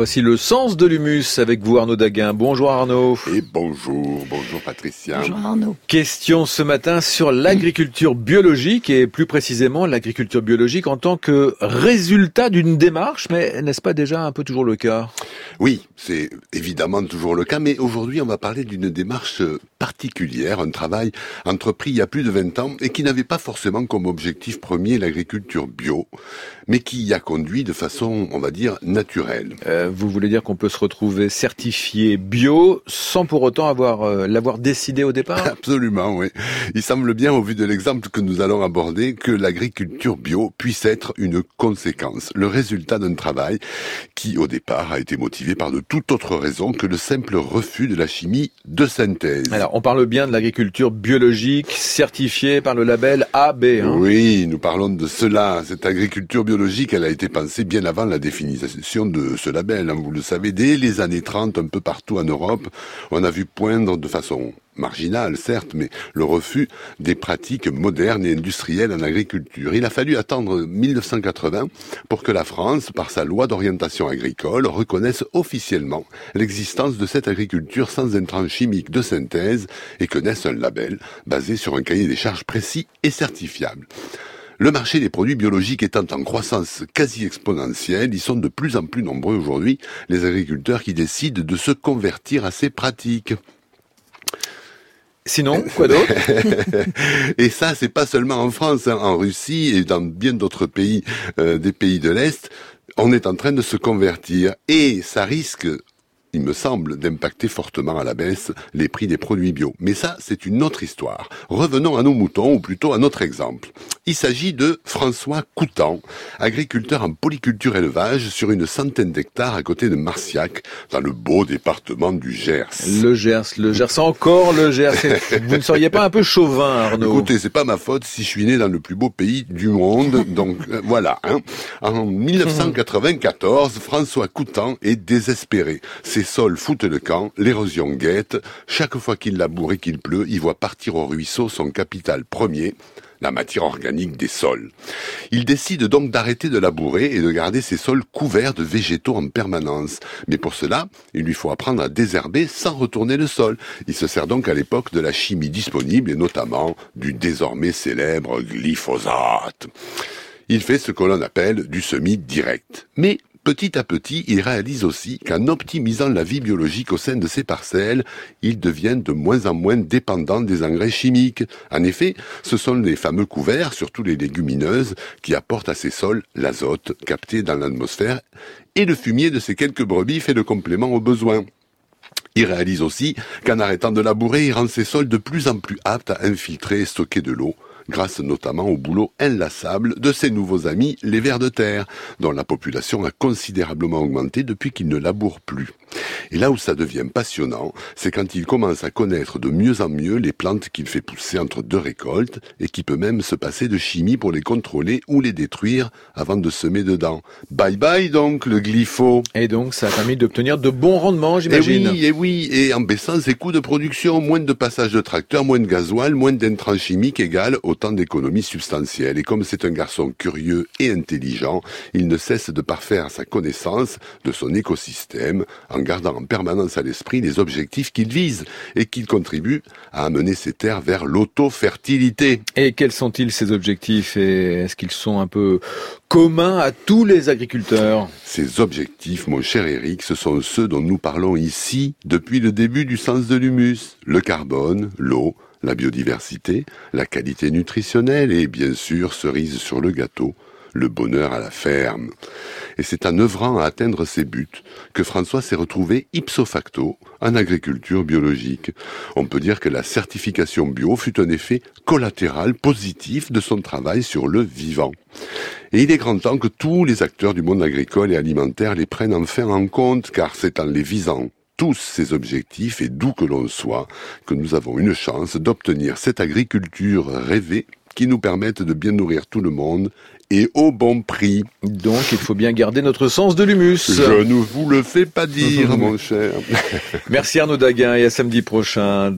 voici le sens de l'humus avec vous Arnaud Daguin. Bonjour Arnaud. Et bonjour Patricia. Bonjour Arnaud. Question ce matin sur l'agriculture biologique et plus précisément l'agriculture biologique en tant que résultat d'une démarche, mais n'est-ce pas déjà un peu toujours le cas ? Oui, c'est évidemment toujours le cas, mais aujourd'hui on va parler d'une démarche particulière, un travail entrepris il y a plus de 20 ans et qui n'avait pas forcément comme objectif premier l'agriculture bio, mais qui y a conduit de façon, on va dire, naturelle. Vous voulez dire qu'on peut se retrouver certifié bio sans pour autant l'avoir décidé au départ ? Absolument, oui. Il semble bien, au vu de l'exemple que nous allons aborder, que l'agriculture bio puisse être une conséquence, le résultat d'un travail qui, au départ, a été motivé par de toute autre raison que le simple refus de la chimie de synthèse. Alors, on parle bien de l'agriculture biologique certifiée par le label AB. Oui, nous parlons de cela. Cette agriculture biologique, elle a été pensée bien avant la définition de ce label. Vous le savez, dès les années 30, un peu partout en Europe, on a vu poindre de façon marginale, certes, mais le refus des pratiques modernes et industrielles en agriculture. Il a fallu attendre 1980 pour que la France, par sa loi d'orientation agricole, reconnaisse officiellement l'existence de cette agriculture sans intrants chimiques de synthèse et que naisse un label basé sur un cahier des charges précis et certifiable. Le marché des produits biologiques étant en croissance quasi exponentielle, ils sont de plus en plus nombreux aujourd'hui, les agriculteurs qui décident de se convertir à ces pratiques. Sinon, quoi d'autre ? Et ça, c'est pas seulement en France, en Russie et dans bien d'autres pays, des pays de l'Est, on est en train de se convertir et ça risque, il me semble, d'impacter fortement à la baisse les prix des produits bio. Mais ça, c'est une autre histoire. Revenons à nos moutons, ou plutôt à notre exemple. Il s'agit de François Coutan, agriculteur en polyculture élevage sur une centaine d'hectares à côté de Marciac, dans le beau département du Gers. Le Gers, encore le Gers. Vous ne seriez pas un peu chauvin, Arnaud ? Écoutez, c'est pas ma faute si je suis né dans le plus beau pays du monde, donc voilà. En 1994, François Coutan est désespéré. Ses sols foutent le camp, l'érosion guette. Chaque fois qu'il laboure et qu'il pleut, il voit partir au ruisseau son capital premier, la matière organique des sols. Il décide donc d'arrêter de labourer et de garder ses sols couverts de végétaux en permanence. Mais pour cela, il lui faut apprendre à désherber sans retourner le sol. Il se sert donc à l'époque de la chimie disponible et notamment du désormais célèbre glyphosate. Il fait ce que l'on appelle du semis direct. Mais petit à petit, il réalise aussi qu'en optimisant la vie biologique au sein de ses parcelles, il devient de moins en moins dépendant des engrais chimiques. En effet, ce sont les fameux couverts, surtout les légumineuses, qui apportent à ces sols l'azote capté dans l'atmosphère et le fumier de ces quelques brebis fait le complément aux besoins. Il réalise aussi qu'en arrêtant de labourer, il rend ses sols de plus en plus aptes à infiltrer et stocker de l'eau, grâce notamment au boulot inlassable de ses nouveaux amis, les vers de terre, dont la population a considérablement augmenté depuis qu'ils ne labourent plus. Et là où ça devient passionnant, c'est quand il commence à connaître de mieux en mieux les plantes qu'il fait pousser entre deux récoltes et qui peut même se passer de chimie pour les contrôler ou les détruire avant de semer dedans. Bye bye donc le glypho. Et donc ça a permis d'obtenir de bons rendements, j'imagine. Et oui, et en baissant ses coûts de production, moins de passage de tracteur, moins de gasoil, moins d'intrants chimiques égale autant d'économies substantielles. Et comme c'est un garçon curieux et intelligent, il ne cesse de parfaire sa connaissance de son écosystème en gardant en permanence à l'esprit les objectifs qu'il vise et qu'il contribue à amener ses terres vers l'auto-fertilité. Et quels sont-ils ces objectifs et est-ce qu'ils sont un peu communs à tous les agriculteurs ? Ces objectifs, mon cher Eric, ce sont ceux dont nous parlons ici depuis le début du sens de l'humus. Le carbone, l'eau, la biodiversité, la qualité nutritionnelle et bien sûr, cerise sur le gâteau, le bonheur à la ferme. Et c'est en œuvrant à atteindre ces buts que François s'est retrouvé ipso facto en agriculture biologique. On peut dire que la certification bio fut un effet collatéral positif de son travail sur le vivant. Et il est grand temps que tous les acteurs du monde agricole et alimentaire les prennent enfin en compte, car c'est en les visant tous ces objectifs, et d'où que l'on soit, que nous avons une chance d'obtenir cette agriculture rêvée qui nous permette de bien nourrir tout le monde et au bon prix. Donc il faut bien garder notre sens de l'humus. Je ne vous le fais pas dire, mon cher. Merci Arnaud Daguin et à samedi prochain.